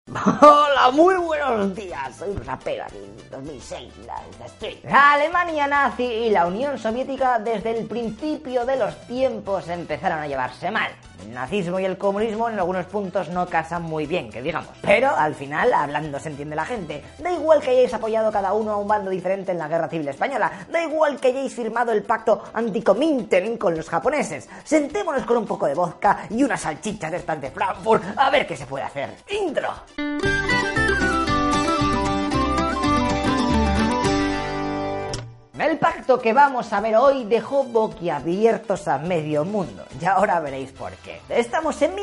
Hola, muy buenos días, soy un rapero aquí en 2006, la Street. La Alemania nazi y la Unión Soviética desde el principio de los tiempos empezaron a llevarse mal. El nazismo y el comunismo en algunos puntos no casan muy bien, que digamos. Pero al final, hablando se entiende la gente. Da igual que hayáis apoyado cada uno a un bando diferente en la Guerra Civil Española. Da igual que hayáis firmado el pacto anti-Comintern con los japoneses. Sentémonos con un poco de vodka y unas salchichas de estas de Frankfurt a ver qué se puede hacer. ¡Intro! El pacto que vamos a ver hoy dejó boquiabiertos a medio mundo, y ahora veréis por qué. Estamos en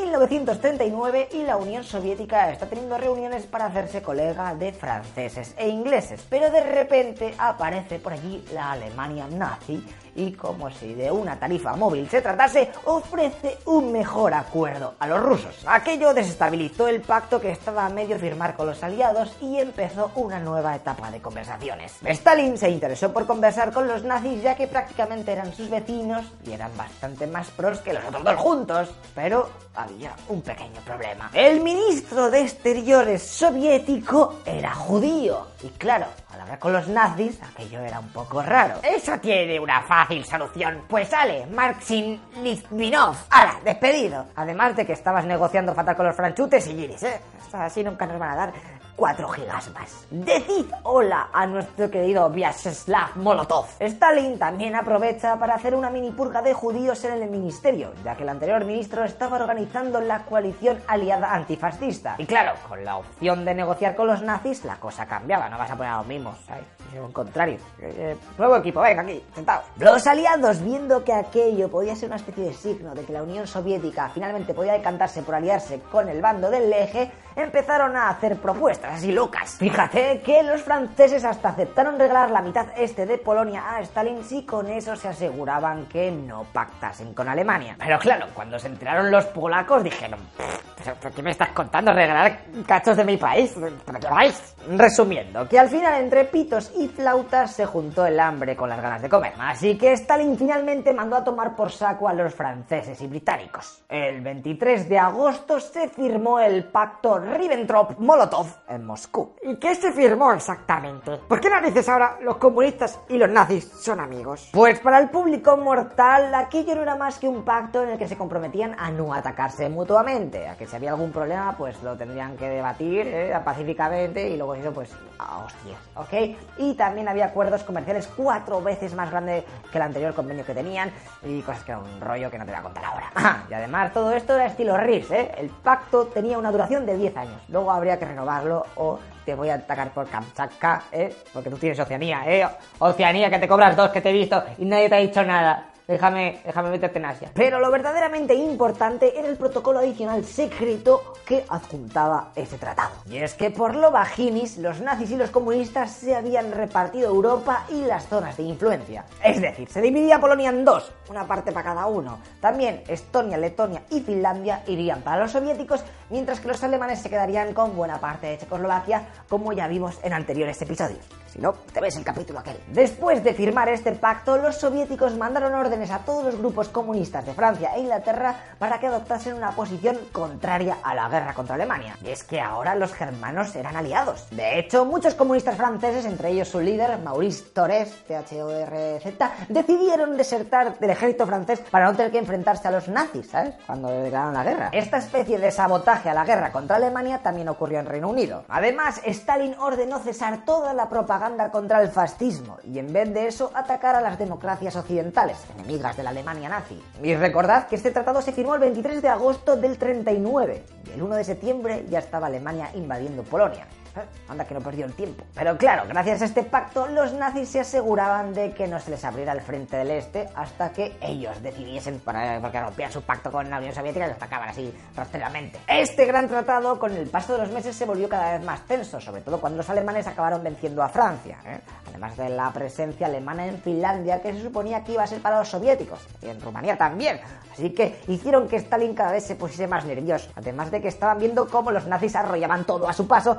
1939 y la Unión Soviética está teniendo reuniones para hacerse colega de franceses e ingleses, pero de repente aparece por allí la Alemania nazi y, como si de una tarifa móvil se tratase, ofrece un mejor acuerdo a los rusos. Aquello desestabilizó el pacto que estaba a medio firmar con los aliados y empezó una nueva etapa de conversaciones. Stalin se interesó por conversar con los nazis ya que prácticamente eran sus vecinos y eran bastante más pros que los otros dos juntos, pero había un pequeño problema. El ministro de Exteriores soviético era judío y claro, al hablar con los nazis aquello era un poco raro. Eso tiene una fácil solución, pues sale Maxim Litvinov, ¡hala, despedido! Además de que estabas negociando fatal con los franchutes y guiris, así nunca nos van a dar 4 gigas más. Decid hola a nuestro querido Vyacheslav Molotov. Stalin también aprovecha para hacer una mini purga de judíos en el ministerio, ya que el anterior ministro estaba organizando la coalición aliada antifascista. Y claro, con la opción de negociar con los nazis, la cosa cambiaba, no vas a poner a los mismos, ¿sabes? Al contrario. Nuevo equipo, venga aquí, sentados. Los aliados, viendo que aquello podía ser una especie de signo de que la Unión Soviética finalmente podía decantarse por aliarse con el bando del eje, empezaron a hacer propuestas así locas. Fíjate que los franceses hasta aceptaron regalar la mitad este de Polonia a Stalin si con eso se aseguraban que no pactasen con Alemania. Pero claro, cuando se enteraron los polacos dijeron: ¿pero qué me estás contando? ¿Regalar cachos de mi país? ¿Pero qué vais? Resumiendo, que al final entre pitos y flautas se juntó el hambre con las ganas de comer. Así que Stalin finalmente mandó a tomar por saco a los franceses y británicos. El 23 de agosto se firmó el pacto Ribbentrop-Molotov en Moscú. ¿Y qué se firmó exactamente? ¿Por qué narices ahora los comunistas y los nazis son amigos? Pues para el público mortal aquello no era más que un pacto en el que se comprometían a no atacarse mutuamente, a que si había algún problema pues lo tendrían que debatir pacíficamente y luego eso pues a hostias, ¿ok? Y también había acuerdos comerciales 4 veces más grandes que el anterior convenio que tenían y cosas que era un rollo que no te voy a contar ahora. Y además todo esto era estilo RIS, El pacto tenía una duración de 10 años, luego habría que renovarlo o te voy a atacar por Kamchatka, porque tú tienes Oceanía, Oceanía, que te cobras 2 que te he visto y nadie te ha dicho nada. Déjame meterte en Asia. Pero lo verdaderamente importante era el protocolo adicional secreto que adjuntaba ese tratado. Y es que por lo bajinis, los nazis y los comunistas se habían repartido Europa y las zonas de influencia. Es decir, se dividía Polonia en 2, una parte para cada uno. También Estonia, Letonia y Finlandia irían para los soviéticos, mientras que los alemanes se quedarían con buena parte de Checoslovaquia, como ya vimos en anteriores episodios. Si no, te ves el capítulo aquel. Después de firmar este pacto, los soviéticos mandaron órdenes a todos los grupos comunistas de Francia e Inglaterra para que adoptasen una posición contraria a la guerra contra Alemania. Y es que ahora los germanos eran aliados. De hecho, muchos comunistas franceses, entre ellos su líder, Maurice Thorez, T-H-O-R-Z, decidieron desertar del ejército francés para no tener que enfrentarse a los nazis, ¿sabes? Cuando declararon la guerra. Esta especie de sabotaje a la guerra contra Alemania también ocurrió en Reino Unido. Además, Stalin ordenó cesar toda la propaganda contra el fascismo y en vez de eso atacar a las democracias occidentales, enemigas de la Alemania nazi. Y recordad que este tratado se firmó el 23 de agosto del 39 y el 1 de septiembre ya estaba Alemania invadiendo Polonia. Anda que no perdió el tiempo. Pero claro, gracias a este pacto, los nazis se aseguraban de que no se les abriera el frente del este hasta que ellos decidiesen, porque rompían su pacto con la Unión Soviética y los atacaban así rastreramente. Este gran tratado, con el paso de los meses, se volvió cada vez más tenso, sobre todo cuando los alemanes acabaron venciendo a Francia, además de la presencia alemana en Finlandia, que se suponía que iba a ser para los soviéticos, y en Rumanía también. Así que hicieron que Stalin cada vez se pusiese más nervioso, además de que estaban viendo cómo los nazis arrollaban todo a su paso y su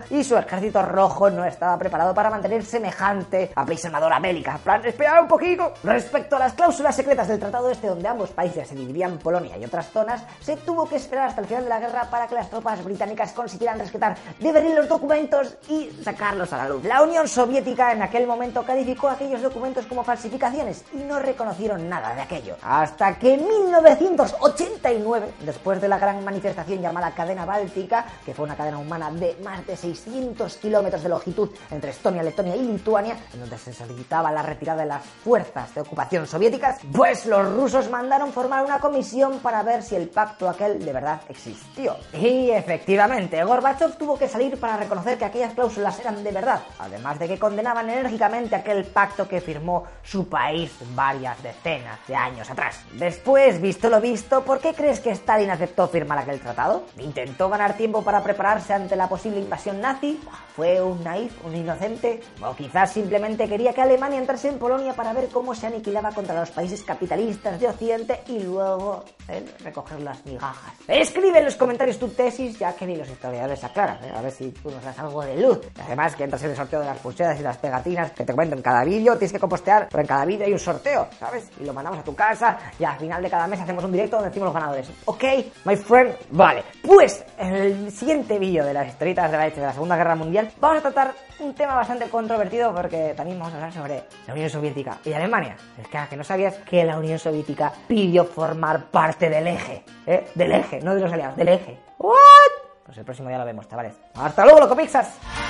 ejército rojo no estaba preparado para mantener semejante apisonadora bélica. En plan, esperad un poquito. Respecto a las cláusulas secretas del tratado este, donde ambos países se dividían Polonia y otras zonas, se tuvo que esperar hasta el final de la guerra para que las tropas británicas consiguieran rescatar de Berlín los documentos y sacarlos a la luz. La Unión Soviética en aquel momento calificó aquellos documentos como falsificaciones y no reconocieron nada de aquello. Hasta que en 1989, después de la gran manifestación llamada Cadena Báltica, que fue una cadena humana de más de 600 kilómetros de longitud entre Estonia, Letonia y Lituania, en donde se solicitaba la retirada de las fuerzas de ocupación soviéticas, pues los rusos mandaron formar una comisión para ver si el pacto aquel de verdad existió. Y efectivamente, Gorbachov tuvo que salir para reconocer que aquellas cláusulas eran de verdad, además de que condenaban enérgicamente aquel pacto que firmó su país varias decenas de años atrás. Después, visto lo visto, ¿por qué crees que Stalin aceptó firmar aquel tratado? ¿Intentó ganar tiempo para prepararse ante la posible invasión nazi? ¿Fue un naif, un inocente? ¿O quizás simplemente quería que Alemania entrase en Polonia para ver cómo se aniquilaba contra los países capitalistas de Occidente y luego recoger las migajas? Escribe en los comentarios tu tesis, ya que ni los historiadores aclaran, a ver si tú nos das algo de luz. Además, que entras en el sorteo de las pulseras y las pegatinas que te comento en cada vídeo, tienes que compostear, pero en cada vídeo hay un sorteo, ¿sabes? Y lo mandamos a tu casa y al final de cada mes hacemos un directo donde decimos los ganadores. ¿Ok, my friend? Vale. Pues en el siguiente vídeo de las historietas de la leche de la Segunda Guerra Mundial vamos a tratar un tema bastante controvertido, porque también vamos a hablar sobre la Unión Soviética y Alemania. Es que no sabías que la Unión Soviética pidió formar parte del eje, del eje, no de los aliados, del eje. ¿What? Pues el próximo día lo vemos, chavales. ¡Hasta luego, Locopixas!